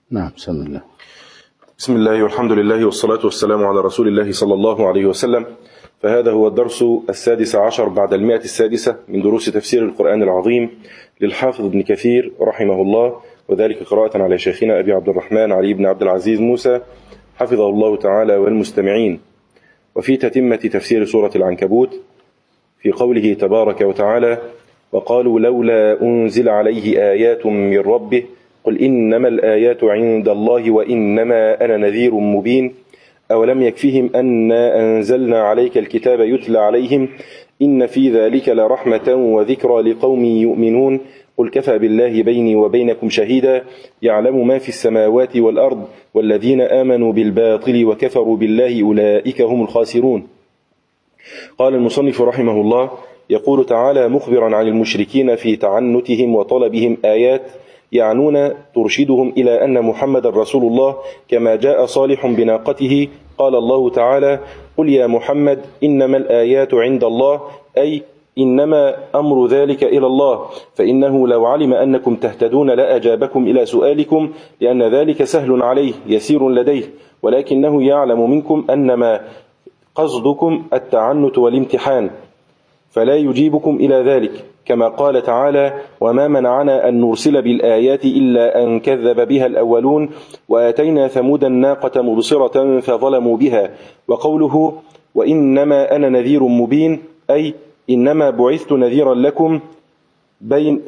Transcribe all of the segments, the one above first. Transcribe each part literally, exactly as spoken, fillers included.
نعم. بسم الله. بسم الله والحمد لله والصلاة والسلام على رسول الله صلى الله عليه وسلم. فهذا هو الدرس السادس عشر بعد المئة السادسة من دروس تفسير القرآن العظيم للحافظ ابن كثير رحمه الله، وذلك قراءة على شيخنا أبي عبد الرحمن علي بن عبد العزيز موسى حفظه الله تعالى والمستمعين. وفي تتمة تفسير سورة العنكبوت في قوله تبارك وتعالى: وقالوا لولا أنزل عليه آيات من ربه قل إنما الآيات عند الله وإنما أنا نذير مبين أولم يكفهم أنا أنزلنا عليك الكتاب يتلى عليهم إن في ذلك لرحمة وذكرى لقوم يؤمنون قل كفى بالله بيني وبينكم شهيدا يعلم ما في السماوات والأرض والذين آمنوا بالباطل وكفروا بالله أولئك هم الخاسرون. قال المصنف رحمه الله: يقول تعالى مخبرا عن المشركين في تعنتهم وطلبهم آيات يعنون ترشدهم إلى أن محمد رسول الله كما جاء صالح بناقته. قال الله تعالى: قل يا محمد إنما الآيات عند الله، أي إنما أمر ذلك إلى الله، فإنه لو علم أنكم تهتدون لأجابكم إلى سؤالكم، لأن ذلك سهل عليه يسير لديه، ولكنه يعلم منكم أنما قصدكم التعنت والامتحان فلا يجيبكم إلى ذلك، كما قال تعالى: وما منعنا أن نرسل بالآيات إلا أن كذب بها الأولون وآتينا ثمود الناقة مبصرة فظلموا بها. وقوله وإنما أنا نذير مبين، أي إنما بعثت نذيرا لكم بين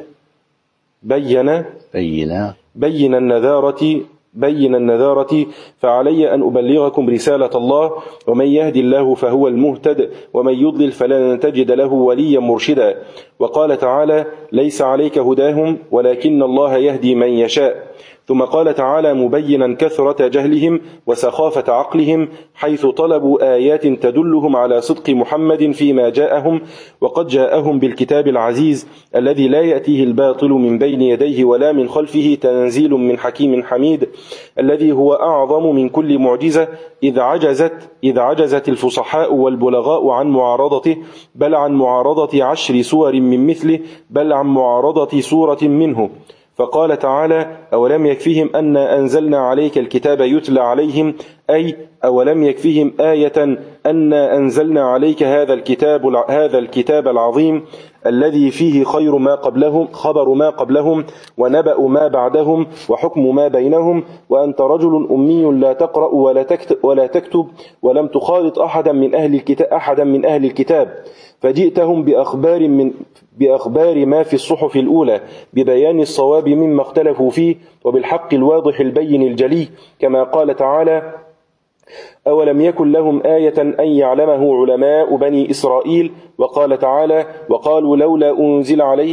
بين بين بين النذارة بين النذارة فعلي أن أبلغكم رسالة الله، ومن يهد الله فهو المهتد ومن يضلل فلن تجد له وليا مرشدا. وقال تعالى: ليس عليك هداهم ولكن الله يهدي من يشاء. ثم قال تعالى مبينا كثرة جهلهم وسخافة عقلهم حيث طلبوا آيات تدلهم على صدق محمد فيما جاءهم، وقد جاءهم بالكتاب العزيز الذي لا يأتيه الباطل من بين يديه ولا من خلفه، تنزيل من حكيم حميد، الذي هو أعظم من كل معجزة، إذ عجزت, إذ عجزت الفصحاء والبلغاء عن معارضته، بل عن معارضة عشر سور من مثله، بل عن معارضة سورة منه. فقال تعالى: أولم يكفهم أن أنزلنا عليك الكتاب يتلى عليهم، أي أولم يكفهم آية أن أنزلنا عليك هذا الكتاب هذا الكتاب العظيم الذي فيه خير ما قبلهم خبر ما قبلهم ونبأ ما بعدهم وحكم ما بينهم، وأنت رجل أمي لا تقرأ ولا تكتب, ولا تكتب ولم تخالط أحدا من أهل الكتاب أحدا من أهل الكتاب فجئتهم بأخبار من بأخبار ما في الصحف الأولى ببيان الصواب مما اختلفوا فيه وبالحق الواضح البين الجلي، كما قال تعالى: أولم يكن لهم آية أن يعلمه علماء بني إسرائيل. وقال تعالى: وقالوا لولا أنزل عليه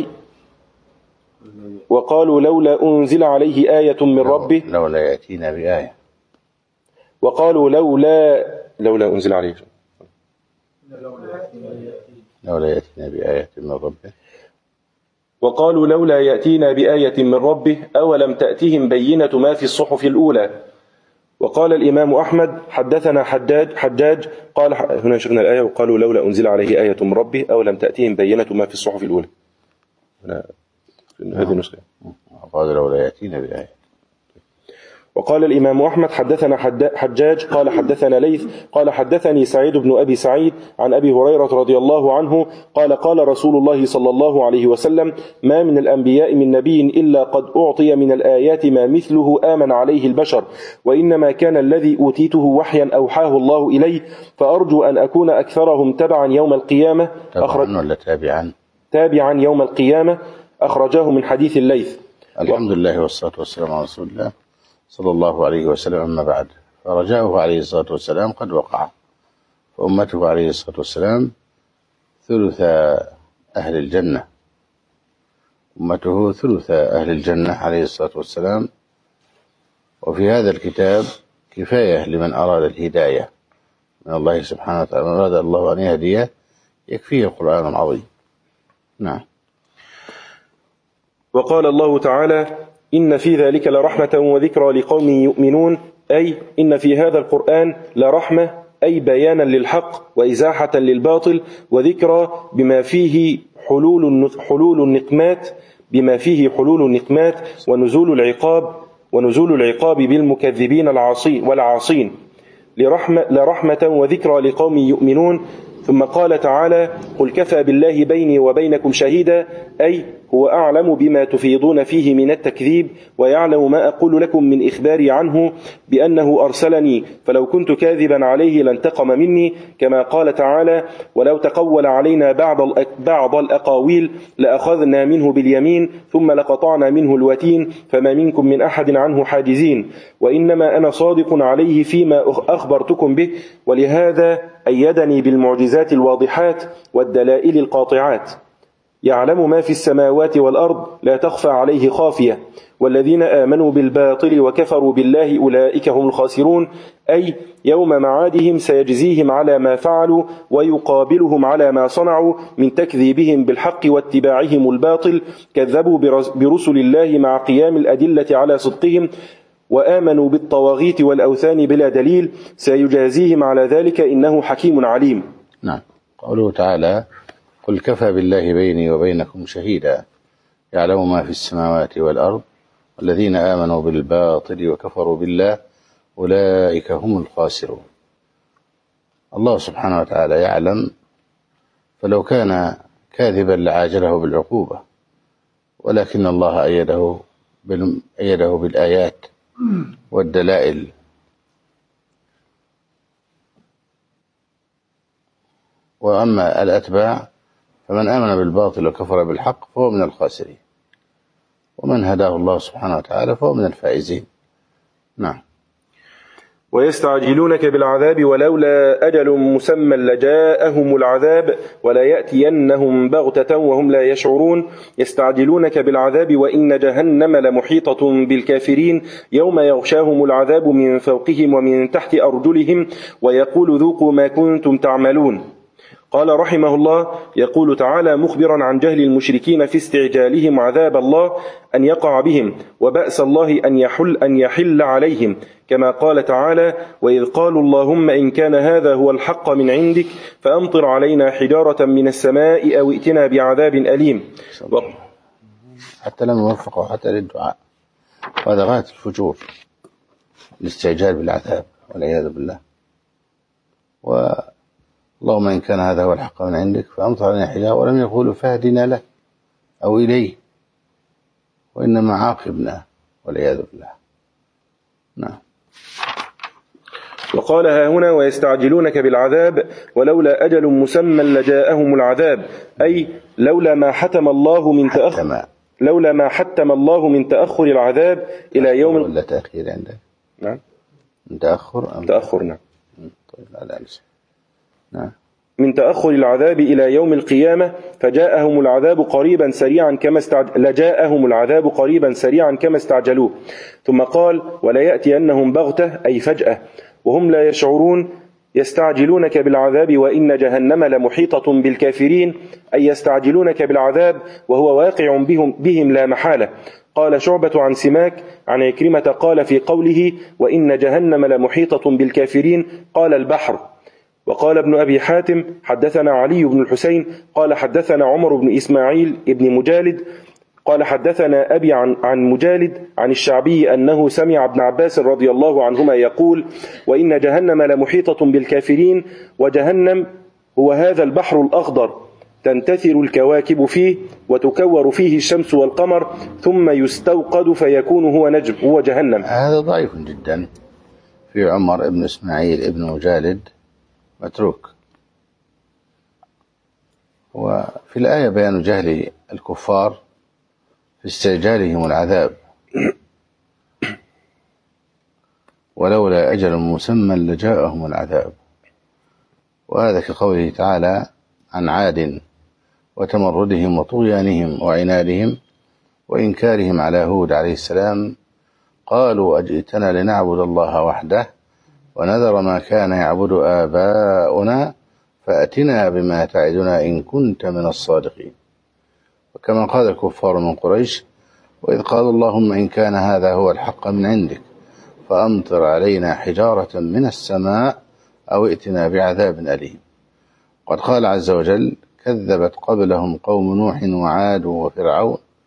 وقالوا لولا أنزل عليه آية من ربه لولا يأتينا بآية وقالوا لولا لولا أنزل عليه لولا يأتينا بآية من ربه وقالوا لولا يأتينا بآية من ربه أولم تأتهم بينة ما في الصحف الأولى. وقال الإمام أحمد حدثنا حجاج حجاج قال هنا شفنا الآية: وقالوا لولا أنزل عليه آية من ربه أولم تأتهم بينة ما في الصحف الأولى. هنا هذه النسخة. وقالوا لولا يأتينا بآية. وقال الإمام أحمد حدثنا حجاج قال حدثنا ليث قال حدثني سعيد بن أبي سعيد عن أبي هريرة رضي الله عنه قال: قال رسول الله صلى الله عليه وسلم: ما من الأنبياء من نبي إلا قد أعطي من الآيات ما مثله آمن عليه البشر، وإنما كان الذي أوتيته وحيا أوحاه الله إلي، فأرجو أن أكون أكثرهم تبعا يوم القيامة. تبعا ولا تابعا؟ تابعا يوم القيامة. أخرجاه من حديث الليث. الحمد لله والصلاة والسلام على رسول الله صلى الله عليه وسلم. أما بعد، فرجاؤه عليه الصلاة والسلام قد وقع، فأمته عليه الصلاة والسلام ثلث أهل الجنة أمته ثلث أهل الجنة عليه الصلاة والسلام. وفي هذا الكتاب كفاية لمن أراد الهداية من الله سبحانه وتعالى، أراد الله أن يهديه يكفيه القرآن العظيم. نعم. وقال الله تعالى: إن في ذلك لرحمة وذكرى لقوم يؤمنون، أي إن في هذا القرآن لرحمة، أي بيانا للحق وإزاحة للباطل، وذكرى بما فيه حلول حلول النقمات بما فيه حلول النقمات ونزول العقاب ونزول العقاب بالمكذبين العاصين والعاصين لرحمة, لرحمة وذكرى لقوم يؤمنون. ثم قال تعالى: قل كفى بالله بيني وبينكم شهيدا، أي هو أعلم بما تفيضون فيه من التكذيب، ويعلم ما أقول لكم من إخباري عنه بأنه أرسلني، فلو كنت كاذبا عليه لانتقم مني، كما قال تعالى: ولو تقول علينا بعض بعض الأقاويل لأخذنا منه باليمين ثم لقطعنا منه الوتين فما منكم من أحد عنه حاجزين، وإنما أنا صادق عليه فيما أخبرتكم به، ولهذا أيدني بالمعجزات الواضحات والدلائل القاطعات. يعلم ما في السماوات والأرض لا تخفى عليه خافية، والذين آمنوا بالباطل وكفروا بالله أولئك هم الخاسرون، أي يوم معادهم سيجزيهم على ما فعلوا ويقابلهم على ما صنعوا من تكذيبهم بالحق واتباعهم الباطل. كذبوا برسل الله مع قيام الأدلة على صدقهم، وآمنوا بالطواغيت والأوثان بلا دليل، سيجازيهم على ذلك إنه حكيم عليم. نعم. قوله تعالى: قل كفى بالله بيني وبينكم شهيدا يعلم ما في السماوات والأرض والذين آمنوا بالباطل وكفروا بالله أولئك هم الخاسرون. الله سبحانه وتعالى يعلم، فلو كان كاذبا لعاجله بالعقوبة، ولكن الله أيده أيده بالآيات والدلائل. وأما الأتباع فمن آمن بالباطل وكفر بالحق فهو من الخاسرين، ومن هداه الله سبحانه وتعالى فهو من الفائزين. نعم. ويستعجلونك بالعذاب ولولا أجل مسمى لجاءهم العذاب ولا يأتينهم بغتة وهم لا يشعرون. يستعجلونك بالعذاب وإن جهنم لمحيطة بالكافرين يوم يغشاهم العذاب من فوقهم ومن تحت أرجلهم ويقول ذوقوا ما كنتم تعملون. قال رحمه الله: يقول تعالى مخبرا عن جهل المشركين في استعجالهم عذاب الله أن يقع بهم، وبأس الله أن يحل, أن يحل عليهم، كما قال تعالى: وإذ قالوا اللهم إن كان هذا هو الحق من عندك فأمطر علينا حجارة من السماء أو ائتنا بعذاب أليم. و... حتى لم يوفقوا حتى للدعاء، وهذا غاية الفجور، الاستعجال بالعذاب والعياذ بالله. و اللهم إن كان هذا هو الحق من عندك فأمطر علينا حجارة، ولم يقولوا فاهدنا له أو إليه، وإنما عاقبنا والعياذ بالله. نعم. وقال ها هنا: ويستعجلونك بالعذاب ولولا أجل مسمى لجاءهم العذاب، أي لولا ما حتم الله من تأخر لولا ما حتم الله من تأخر العذاب إلى يوم ولا تأخير عندك؟ نعم. من تأخر أم تأخر؟ نعم. طيب لا أنسى. نعم. من تأخر العذاب إلى يوم القيامة فجاءهم العذاب قريبا سريعا كما استعج... لجاءهم العذاب قريبا سريعا كما استعجلوه. ثم قال: ولا يأتينهم بغتة، أي فجأة، وهم لا يشعرون. يستعجلونك بالعذاب وإن جهنم لمحيطة بالكافرين، أي يستعجلونك بالعذاب وهو واقع بهم, بهم لا محالة. قال شعبة عن سماك عن عكرمة قال في قوله: وإن جهنم لمحيطة بالكافرين، قال البحر. وقال ابن أبي حاتم: حدثنا علي بن الحسين قال حدثنا عمر بن إسماعيل ابن مجالد قال حدثنا أبي عن, عن مجالد عن الشعبي أنه سمع ابن عباس رضي الله عنهما يقول: وإن جهنم لمحيطة بالكافرين، وجهنم هو هذا البحر الأخضر تنتثر الكواكب فيه وتكور فيه الشمس والقمر ثم يستوقد فيكون هو نجم، هو جهنم. هذا ضعيف جدا في عمر بن إسماعيل ابن مجالد، متروك. وفي الآية بيان جهل الكفار في استعجالهم العذاب ولولا أجل مسمى لجاءهم العذاب، وهذا كقوله تعالى عن عاد وتمردهم وطغيانهم وعنادهم وإنكارهم على هود عليه السلام، قالوا أجئتنا لنعبد الله وحده ونذر ما كان يعبد آباؤنا فأتنا بما تعدنا إن كنت من الصادقين. وكما قال الكفار من قريش: وإذ قالوا اللهم إن كان هذا هو الحق من عندك فأمطر علينا حجارة من السماء أو ائتنا بعذاب أليم. قد قال عز وجل: كذبت قبلهم قوم نوح وعاد وفرعون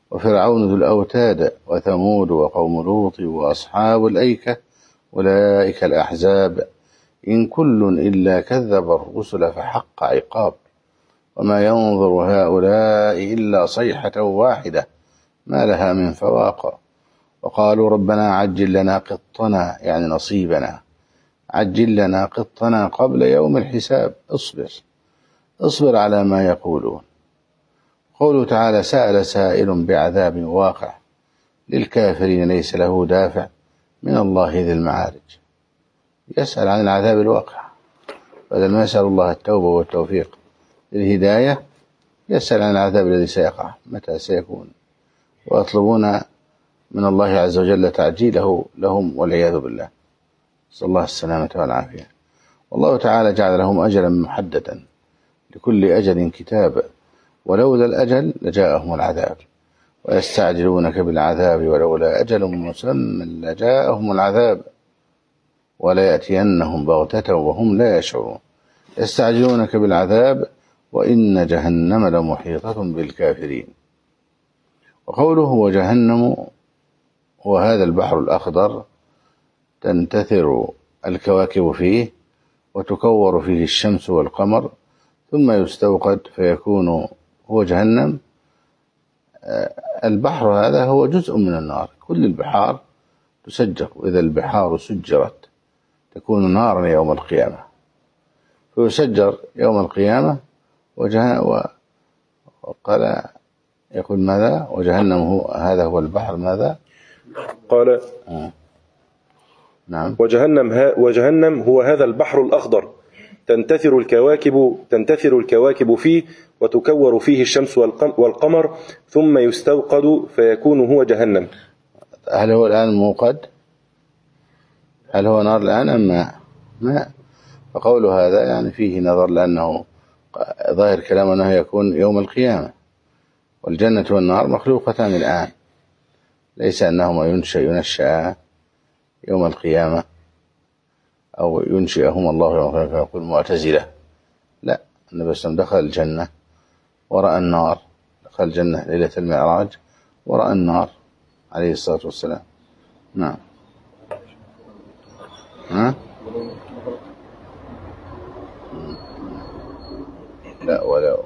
وفرعون ذو الأوتاد وثمود وقوم لوط وأصحاب الأيكة أولئك الأحزاب إن كل إلا كذب الرسل فحق عقاب وما ينظر هؤلاء إلا صيحة واحدة ما لها من فواق وقالوا ربنا عجل لنا قطنا يعني نصيبنا عجل لنا قطنا قبل يوم الحساب اصبر اصبر على ما يقولون. قوله تعالى سأل سائل بعذاب واقع للكافرين ليس له دافع من الله ذي المعارج. يسأل عن العذاب الواقع بدل ما يسأل الله التوبة والتوفيق للهداية يسأل عن العذاب الذي سيقع متى سيكون ويطلبون من الله عز وجل تعجيله لهم والعياذ بالله. صلى الله السلامة والعافية. والله تعالى جعل لهم أجلا محددا لكل أجل كتاب ولولا الأجل لجاءهم العذاب ويستعجلونك بالعذاب ولولا أجل مسمى لجاءهم العذاب ولا يأتينهم بغتة وهم لا يشعرون يستعجلونك بالعذاب وإن جهنم لمحيطة بالكافرين. وقوله هو جهنم هو هذا البحر الأخضر تنتثر الكواكب فيه وتكور فيه الشمس والقمر ثم يستوقد فيكون هو جهنم. البحر هذا هو جزء من النار. كل البحار تسجر وإذا البحار سجرت تكون نارا يوم القيامة فيسجر يوم القيامة وجهنم وقال يقول ماذا وجهنم هو هذا هو البحر ماذا قال آه. نعم وجهنم, ها وجهنم هو هذا البحر الأخضر تنتثر الكواكب تنتثر الكواكب فيه وتكور فيه الشمس والقمر ثم يستوقد فيكون هو جهنم. هل هو الآن موقد؟ هل هو نار الآن أم ماء؟ ماء. فقول هذا يعني فيه نظر لأنه ظاهر كلام أنه يكون يوم القيامة والجنة والنار مخلوقتان الآن ليس أنهما ينشأ ينشأ يوم القيامة أو ينشئهم الله يوم القيامة فيقول معتزلة. لا النبي صلى الله عليه وسلم دخل الجنة ورأى النار دخل الجنة ليلة المعراج ورأى النار عليه الصلاة والسلام. نعم ها؟ لا ولا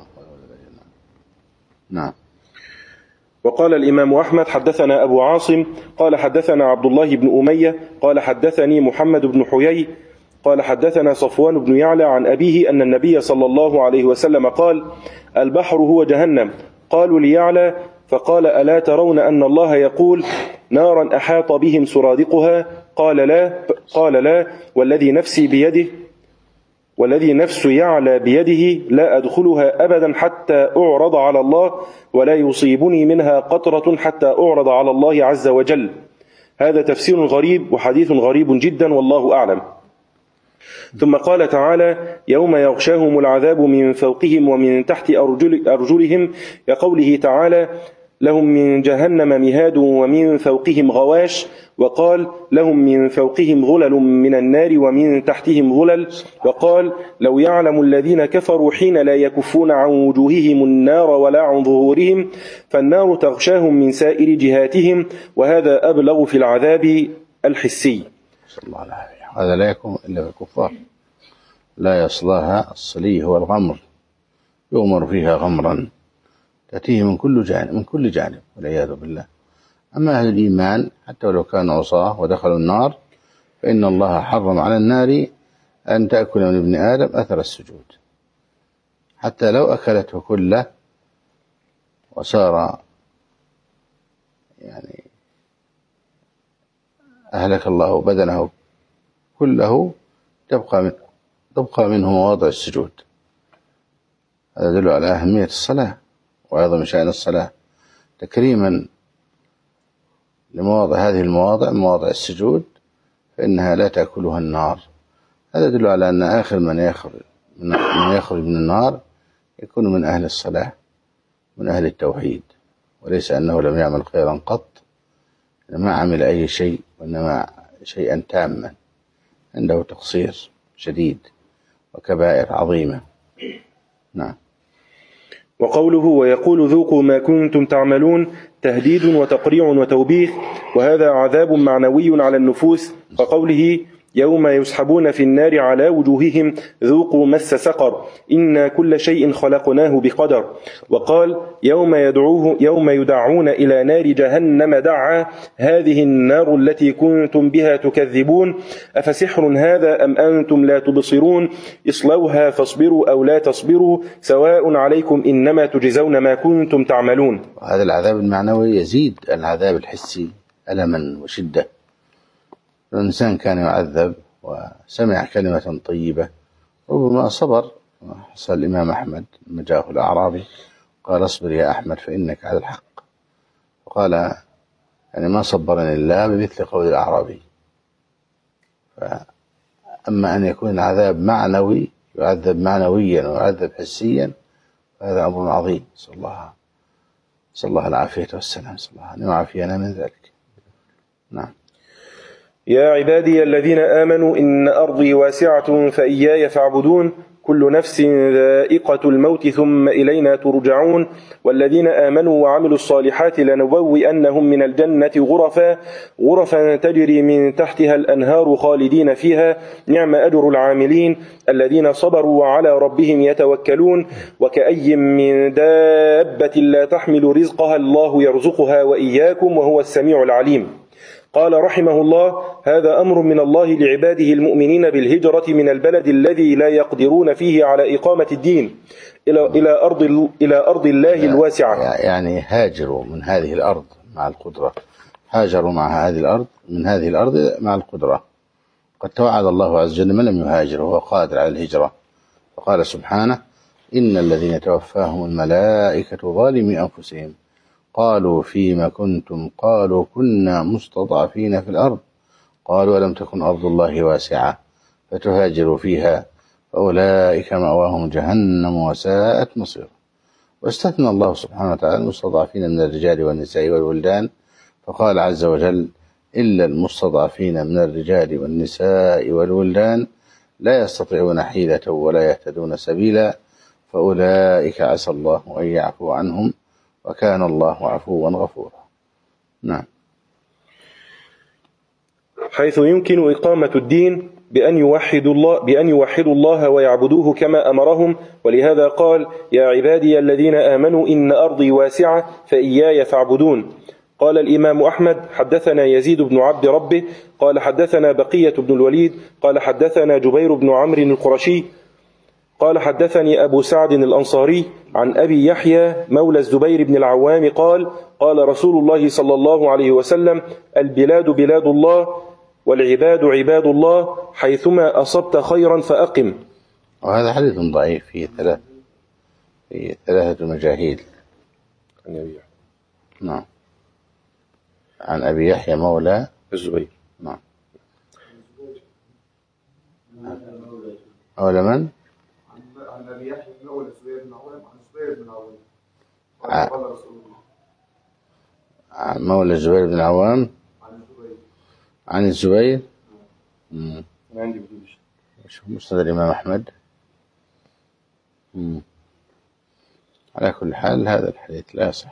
نعم. وقال الإمام أحمد حدثنا أبو عاصم قال حدثنا عبد الله بن أمية قال حدثني محمد بن حيي قال حدثنا صفوان بن يعلى عن أبيه أن النبي صلى الله عليه وسلم قال البحر هو جهنم. قالوا ليعلى فقال ألا ترون أن الله يقول نارا أحاط بهم سرادقها قال لا قال لا والذي نفسي بيده والذي نفس يعلى بيده لا أدخلها أبدا حتى أعرض على الله ولا يصيبني منها قطرة حتى أعرض على الله عز وجل. هذا تفسير غريب وحديث غريب جدا والله أعلم. ثم قال تعالى يوم يغشاهم العذاب من فوقهم ومن تحت أرجل أرجلهم كقوله تعالى لهم من جهنم مهاد ومن فوقهم غواش وقال لهم من فوقهم غلل من النار ومن تحتهم غلل وقال لو يعلم الذين كفروا حين لا يكفون عن وجوههم النار ولا عن ظهورهم فالنار تغشاهم من سائر جهاتهم وهذا أبلغ في العذاب الحسي. صلى الله عليه وسلم. هذا لا يكون إلا بالكفار لا يصلاها الصلي هو الغمر يؤمر فيها غمرا تأتيه من كل جانب من كل جانب والعياذ بالله. أما أهل الإيمان حتى ولو كانوا عصاة ودخلوا النار فإن الله حرم على النار أن تأكل من ابن آدم أثر السجود حتى لو أكلته كله وصار يعني أهلك الله بدنه كله تبقى من تبقى منه مواضع السجود. هذا يدل على أهمية الصلاة وعظم شأن الصلاة تكريما لمواضع هذه المواضع مواضع السجود فإنها لا تأكلها النار. هذا يدل على أن آخر من يخرج من يخرج من النار يكون من أهل الصلاة من أهل التوحيد وليس أنه لم يعمل خيرا قط ما عمل أي شيء وإنما شيئا تاما عنده تقصير شديد وكبائر عظيمة. نعم. وقوله ويقول ذوقوا ما كنتم تعملون تهديد وتقريع وتوبيخ، وهذا عذاب معنوي على النفوس، فقوله يوم يسحبون في النار على وجوههم ذوقوا مس سقر إنا كل شيء خلقناه بقدر. وقال يوم يدعوه يوم يدعون إلى نار جهنم دعا هذه النار التي كنتم بها تكذبون أفسحر هذا أم أنتم لا تبصرون اصلوها فاصبروا أو لا تصبروا سواء عليكم إنما تجزون ما كنتم تعملون. هذا العذاب المعنوي يزيد العذاب الحسي ألما وشدة. الإنسان كان يعذب وسمع كلمة طيبة ربما صبر. حصل الإمام أحمد لما جاءه الأعرابي قال اصبر يا أحمد فإنك على الحق، وقال يعني ما صبرني الله بمثل قول الأعرابي. فأما أن يكون العذاب معنوي يعذب معنويا ويعذب حسيا فهذا أمر عظيم. صلى الله صلى الله العافية والسلام، صلى الله أن يعافينا من ذلك. نعم. يا عبادي الذين آمنوا إن أرضي واسعة فإياي فاعبدون كل نفس ذائقة الموت ثم إلينا ترجعون والذين آمنوا وعملوا الصالحات لنبوئنهم من الجنة غرفا غرفا تجري من تحتها الأنهار خالدين فيها نعم أجر العاملين الذين صبروا وعلى ربهم يتوكلون وكأي من دابة لا تحمل رزقها الله يرزقها وإياكم وهو السميع العليم. قال رحمه الله هذا أمر من الله لعباده المؤمنين بالهجرة من البلد الذي لا يقدرون فيه على إقامة الدين إلى إلى أرض إلى أرض الله الواسعة. يعني هاجروا من هذه الأرض مع القدرة، هاجروا مع هذه الأرض من هذه الأرض مع القدرة. قد توعد الله عز وجل من لم يهاجر وهو قادر على الهجرة، فقال سبحانه إن الذين توفاهم الملائكة ظالمي أنفسهم قالوا فيما كنتم قالوا كنا مستضعفين في الأرض قالوا ألم تكن أرض الله واسعة فتهاجروا فيها فأولئك مأواهم جهنم وساءت مصيرا. واستثنى الله سبحانه وتعالى المستضعفين من الرجال والنساء والولدان فقال عز وجل إلا المستضعفين من الرجال والنساء والولدان لا يستطيعون حيلة ولا يهتدون سبيلا فأولئك عسى الله أن يعفو عنهم وكان الله عفوا غفورا. نعم. حيث يمكن إقامة الدين بأن يوحدوا الله بأن يوحدوا الله ويعبدوه كما أمرهم، ولهذا قال يا عبادي الذين آمنوا إن أرضي واسعة فإياي فاعبدون. قال الإمام أحمد حدثنا يزيد بن عبد ربه قال حدثنا بقية بن الوليد قال حدثنا جبير بن عمرو القرشي قال حدثني أبو سعد الأنصاري عن أبي يحيى مولى الزبير بن العوام قال قال رسول الله صلى الله عليه وسلم البلاد بلاد الله والعباد عباد الله حيثما أصبت خيرا فأقم. وهذا حديث ضعيف فيه ثلاث في ثلاثة مجاهيل. نعم. عن أبي يحيى مولى الزبير. نعم. مولى من؟ عن أبي يحيى مولى الزبير بن عوام عن الزبير بن عوام قال رسول الله. عن مولى الزبير بن العوام عن الزبير عن الزبير. امم عندي بدوش شو مسند الإمام أحمد. امم على كل حال هذا الحديث لا يصح.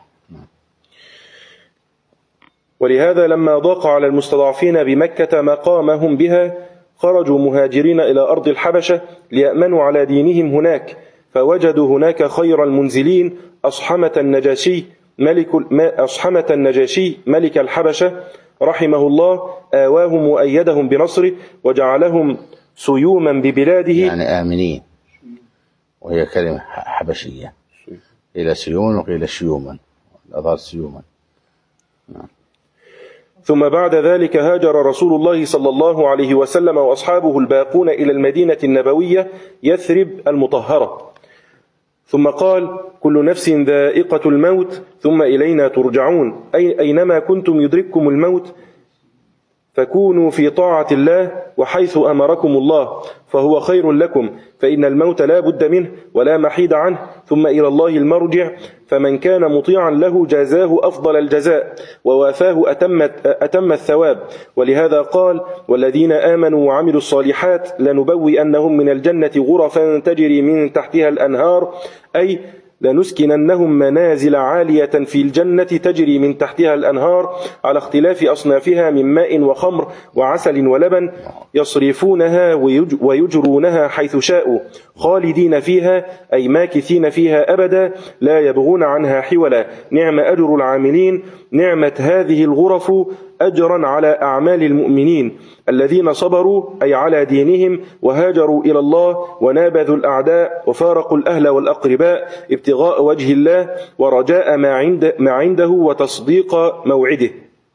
ولهذا لما ضاق على المستضعفين بمكة مقامهم بها خرجوا مهاجرين إلى أرض الحبشة ليأمنوا على دينهم هناك، فوجدوا هناك خير المنزلين أصحمة النجاشي ملك أصحمة النجاشي ملك الحبشة رحمه الله آواهم وأيدهم بنصره وجعلهم سيوما ببلاده. يعني آمنين، وهي كلمة حبشية، قيل سيوما وقيل شيوما، الأظهر سيوما. نعم. ثم بعد ذلك هاجر رسول الله صلى الله عليه وسلم وأصحابه الباقون إلى المدينة النبوية يثرب المطهرة، ثم قال كل نفس ذائقة الموت ثم إلينا ترجعون، أي أينما كنتم يدرككم الموت فكونوا في طاعة الله وحيث أمركم الله فهو خير لكم، فإن الموت لا بد منه ولا محيد عنه، ثم إلى الله المرجع، فمن كان مطيعا له جازاه أفضل الجزاء ووافاه أتم, أتم الثواب. ولهذا قال والذين آمنوا وعملوا الصالحات لنبوئنهم من الجنة غرفا تجري من تحتها الأنهار، أي لنسكننهم منازل عالية في الجنة تجري من تحتها الأنهار على اختلاف أصنافها من ماء وخمر وعسل ولبن يصرفونها ويجرونها حيث شاءوا خالدين فيها أي ماكثين فيها أبدا لا يبغون عنها حولا نعم أجر العاملين. نعمة هذه الغرف أجرا على أعمال المؤمنين الذين صبروا أي على دينهم وهاجروا إلى الله ونابذوا الأعداء وفارقوا الأهل والأقرباء ابتغاء وجه الله ورجاء ما, عند ما عنده وتصديق موعده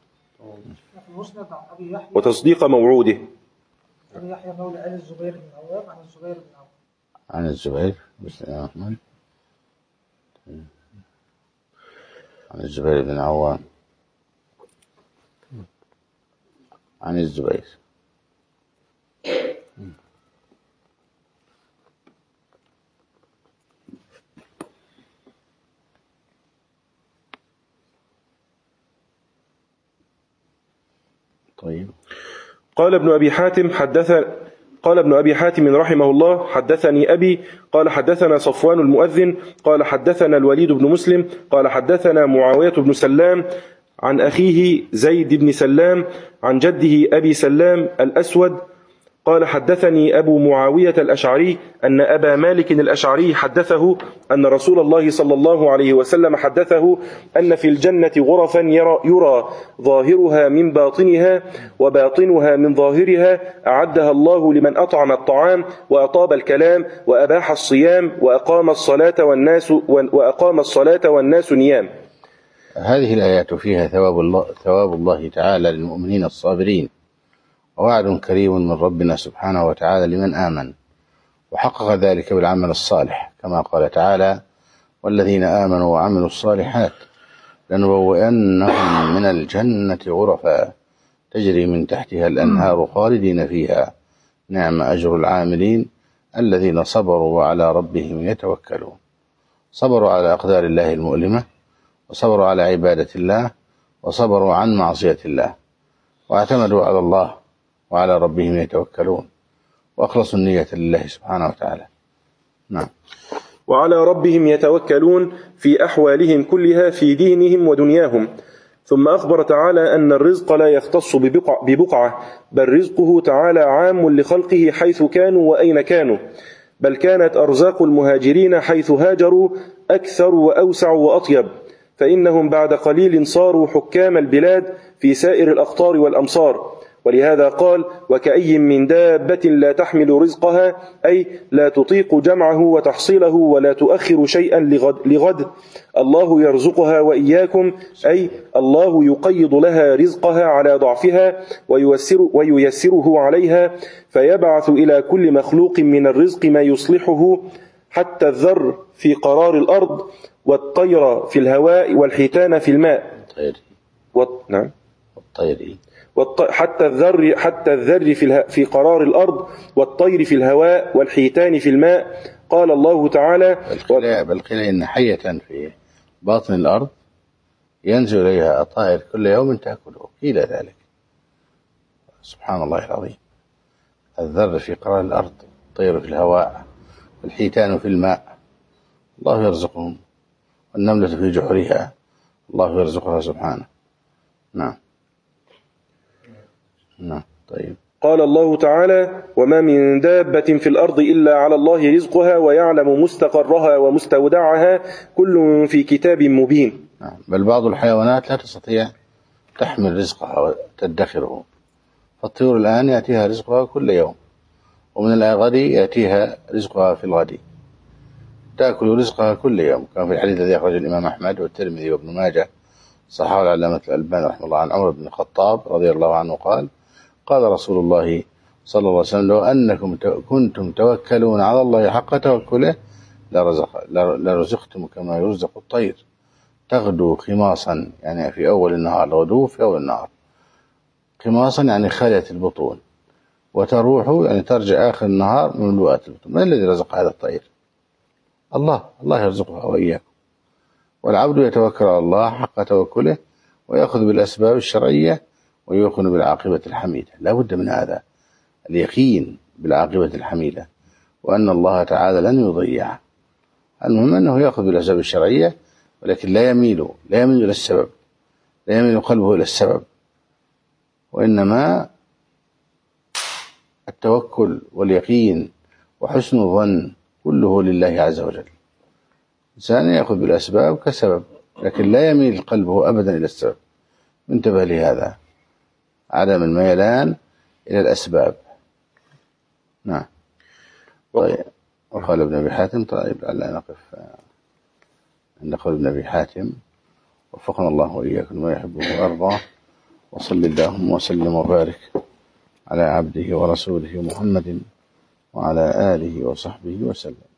وتصديق موعوده. أبي يحيى مولى آل الزبير بن عوام عن الزبير بن عوام عن الزبير بن عوام عن الزبير بن عوام عن الزبير. طيب. قال ابن أبي حاتم حدث قال ابن أبي حاتم رحمه الله حدثني أبي قال حدثنا صفوان المؤذن قال حدثنا الوليد بن مسلم قال حدثنا معاوية بن سلام عن أخيه زيد بن سلام عن جده أبي سلام الأسود قال حدثني أبو معاوية الأشعري أن أبا مالك الأشعري حدثه أن رسول الله صلى الله عليه وسلم حدثه أن في الجنة غرفا يرى, يرى ظاهرها من باطنها وباطنها من ظاهرها أعدها الله لمن أطعم الطعام وأطاب الكلام وأباح الصيام وأقام الصلاة والناس وأقام الصلاة والناس نيام. هذه الآيات فيها ثواب الله, ثواب الله تعالى للمؤمنين الصابرين ووعد كريم من ربنا سبحانه وتعالى لمن آمن وحقق ذلك بالعمل الصالح كما قال تعالى والذين آمنوا وعملوا الصالحات لنبوئنهم من الجنة غرفا تجري من تحتها الأنهار خالدين فيها نعم أجر العاملين الذين صبروا وعلى ربهم يتوكلون. صبروا على أقدار الله المؤلمة وصبروا على عبادة الله وصبروا عن معصية الله واعتمدوا على الله وعلى ربهم يتوكلون وأخلصوا النية لله سبحانه وتعالى. نعم. وعلى ربهم يتوكلون في أحوالهم كلها في دينهم ودنياهم. ثم أخبر تعالى أن الرزق لا يختص ببقع ببقعة بل رزقه تعالى عام لخلقه حيث كانوا وأين كانوا بل كانت أرزاق المهاجرين حيث هاجروا أكثر وأوسع وأطيب فإنهم بعد قليل صاروا حكام البلاد في سائر الأقطار والأمصار. ولهذا قال وكأي من دابة لا تحمل رزقها أي لا تطيق جمعه وتحصيله ولا تؤخر شيئا لغد, لغد الله يرزقها وإياكم أي الله يقيض لها رزقها على ضعفها وييسر وييسره عليها فيبعث إلى كل مخلوق من الرزق ما يصلحه حتى الذر في قرار الأرض والطير في الهواء والحيتان في الماء. والطير. نعم. والطير. حتى الذر حتى الذر في في قرار الأرض والطير في الهواء والحيتان في الماء. قال الله تعالى بل قيل إن حية في باطن الأرض ينزل إليها الطائر كل يوم تأكله قيل ذلك. سبحان الله العظيم. الذر في قرار الأرض الطير في الهواء والحيتان في الماء الله يرزقهم والنملة في جحرها الله يرزقها سبحانه. نعم. نعم. طيب. قال الله تعالى وما من دابة في الأرض إلا على الله رزقها ويعلم مستقرها ومستودعها كل في كتاب مبين. نعم. بل بعض الحيوانات لا تستطيع تحمل رزقها وتدخره فالطيور الآن يأتيها رزقها كل يوم ومن الغد يأتيها رزقها في الغد تأكل رزقها كل يوم كان في الحديث الذي أخرجه الإمام أحمد والترمذي وابن ماجه صححه العلامة الألباني رحمه الله عن عمر بن الخطاب رضي الله عنه قال قال رسول الله صلى الله عليه وسلم لو أنكم كنتم توكلون على الله حق توكله لرزق لرزقتم كما يرزق الطير تغدو خماصا يعني في أول النهار الغدو في أول النهار خماصا يعني خالية البطون وتروح يعني ترجع آخر النهار مملوءة البطون. من الذي رزق هذا الطير؟ الله. الله يرزقها وإياكم. والعبد يتوكل على الله حق توكله ويأخذ بالأسباب الشرعية ويوقن بالعاقبة الحميدة. لا بد من هذا اليقين بالعاقبة الحميدة وأن الله تعالى لن يضيع. المهم أنه يأخذ بالأسباب الشرعية، ولكن لا يميل لا يميل إلى السبب، لا يميل قلبه إلى السبب، وإنما التوكل واليقين وحسن الظن كله لله عز وجل. إنسان يأخذ بالأسباب كسبب، لكن لا يميل قلبه أبدا إلى السبب. انتبه لهذا، عدم الميلان إلى الأسباب. نعم. طيب، وقال ابن أبي حاتم. طيب، لعلنا نقف عند قول ابن أبي حاتم، وفقنا الله وإياكم ما يحبه ويرضاه، وصل اللهم وسلم وبارك على عبده ورسوله محمد وعلى آله وصحبه وسلم.